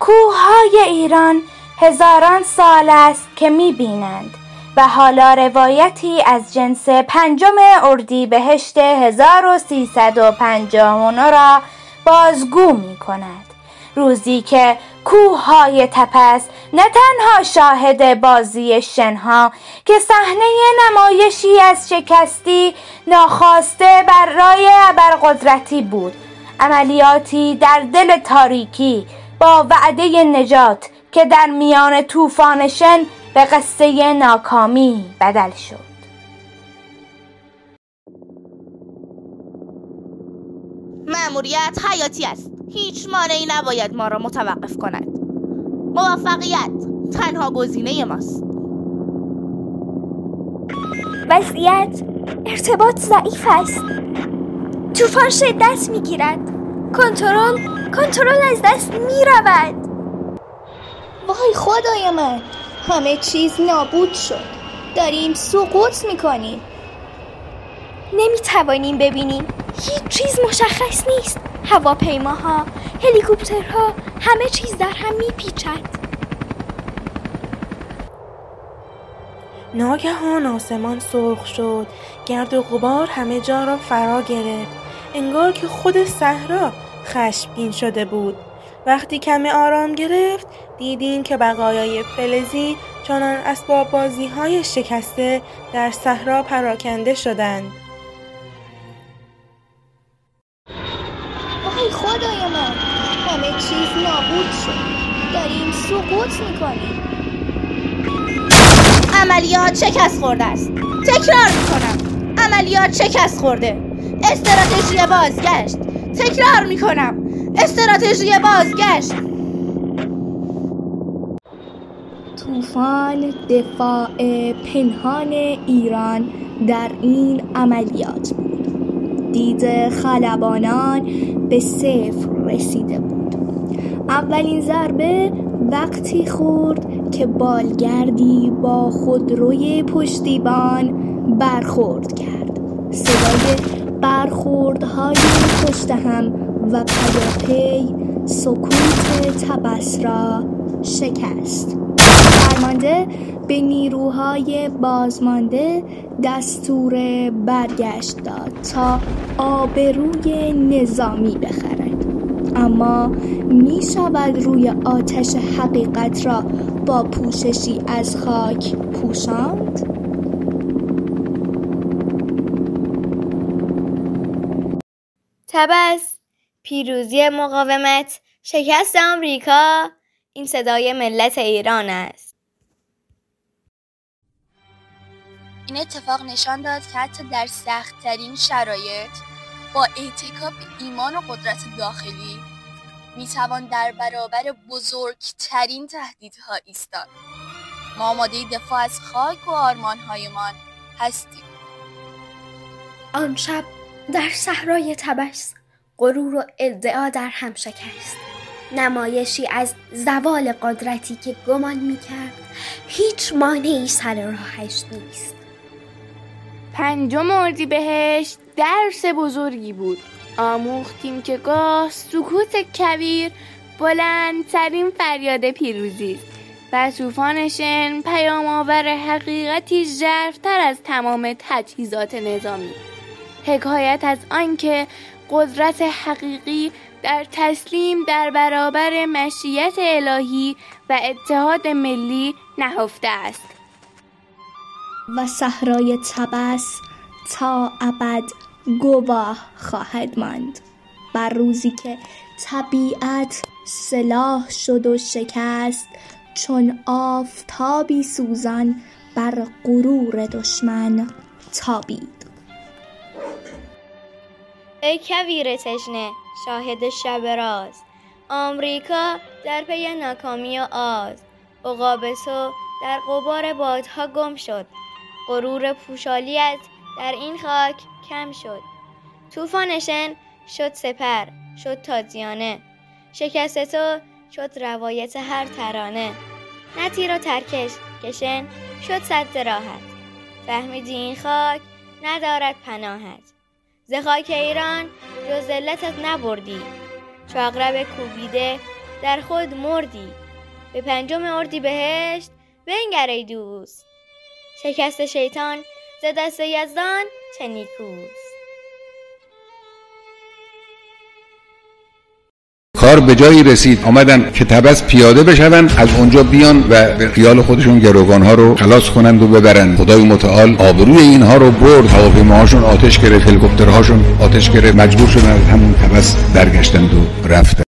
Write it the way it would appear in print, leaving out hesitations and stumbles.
کوههای ایران هزاران سال است که می‌بینند و حالا روایتی از جنس 5 اردیبهشت 1359 را بازگو می‌کند. روزی که کوههای تپس نه تنها شاهد بازی شنها که صحنه نمایشی از شکستی ناخواسته برای ابرقدرتی بود، عملیاتی در دل تاریکی با وعده نجات که در میان طوفان شن به قصه ناکامی بدل شد. مأموریت حیاتی است. هیچ مانعی نباید ما را متوقف کند. موفقیت تنها گزینه ماست. وضعیت ارتباط ضعیف است. طوفان شدت میگیرد. کنترل از دست میرود. وای خدای من، همه چیز نابود شد. داریم سقوط میکنیم. نمیتوانیم ببینیم. هیچ چیز مشخص نیست. هواپیماها، هلیکوپترها، همه چیز در هم میپیچد. ناگهان آسمان سرخ شد. گرد و غبار همه جا را فرا گرفت. انگار که خود صحرا خشمگین شده بود. وقتی کمی آرام گرفت دیدیم که بقایای فلزی چنان اسباب بازی‌های شکسته در صحرا پراکنده شدند. وای خدای من، همه چیز نابود شد. داریم سقوط میکنیم. عملیات شکست خورده است. تکرار میکنم، عملیات شکست خورده. استراتژی بازگشت. تکرار میکنم، استراتژی بازگشت. طوفان دفاع پنهان ایران در این عملیات بود. دید خلبانان به 0 رسیده بود. اولین ضربه وقتی خورد که بالگردی با خودروی پشتیبان برخورد کرد. صدای برخوردهای پشت هم و پیاپی سکوت تپس را شکست. فرمانده به نیروهای بازمانده دستور برگشت داد تا آبروی نظامی بخرد. اما می شود روی آتش حقیقت را با پوششی از خاک پوشاند؟ تبس، پیروزی مقاومت، شکست آمریکا، این صدای ملت ایران است. این اتفاق نشان داد که حتی در سخت‌ترین شرایط با اعتکاف ایمان و قدرت داخلی میتوان در برابر بزرگترین تهدیدها ایستاد. ما آماده دفاع از خاک و آرمان‌هایمان هستیم. آن شب در صحرای تبس غرور و ادعا در هم شکست. نمایشی از زوال قدرتی که گمان میکرد هیچ مانعی سر راهش نیست. 5 اردیبهشت درس بزرگی بود. آموختیم که گاه سکوت کبیر بلندترین فریاد پیروزی است و طوفان شن پیام‌آور حقیقتی ژرف‌تر از تمام تجهیزات نظامی. حکایت از آن که قدرت حقیقی در تسلیم در برابر مشیت الهی و اتحاد ملی نهفته است. و صحرای تبس تا ابد گواه خواهد ماند بر روزی که طبیعت سلاح شد و شکست، چون آفتابی سوزان بر غرور دشمن تابید. ای کویر تشنه، شاهد شب راز، آمریکا در پی ناکامی و آز، عقاب تو در غبار بادها گم شد، غرور پوشالیت در این خاک کم شد. طوفان شن شد سپر، شد تازیانه، شکست تو شد روایت هر ترانه. نه تیر و ترکش که شن شد سد راحت، فهمیدی این خاک ندارد پناهت. ز خاک ایران جز ذلتت نبردی، چو عقرب کوبیده در خود مردی. به 5 اردیبهشت بنگر ای دوست. شکست شیطان ز دست یزدان چه نیکوست. کار به جایی رسید آمدن که طبس پیاده بشون، از اونجا بیان و به خیال خودشون گروگانها رو خلاص کنند و ببرند. خدای متعال آبروی اینها رو برد، هواپیماهاشون آتش گرفت، هلیکوپترهاشون آتش گرفت، مجبور شدن از همون طبس برگشتند و رفتند.